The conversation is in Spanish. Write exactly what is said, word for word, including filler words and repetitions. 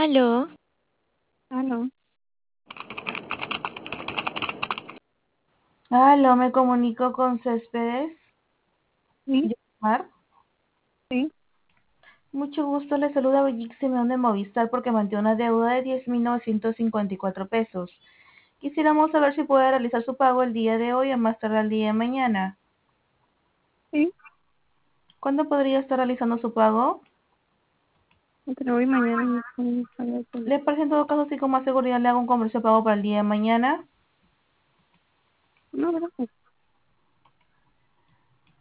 Aló, Ah, no. Aló, me comunico con Céspedes. Sí, Mar. sí, Mucho gusto, le saluda Brigitte Simeón de Movistar porque mantiene una deuda de diez mil novecientos cincuenta y cuatro pesos. Quisiéramos saber si puede realizar su pago el día de hoy o más tarde el día de mañana. sí. ¿Cuándo podría estar realizando su pago? Pero hoy mañana no puedo pagar todo. ¿Le parece en todo caso si con más seguridad le hago un comercio de pago para el día de mañana? No, gracias.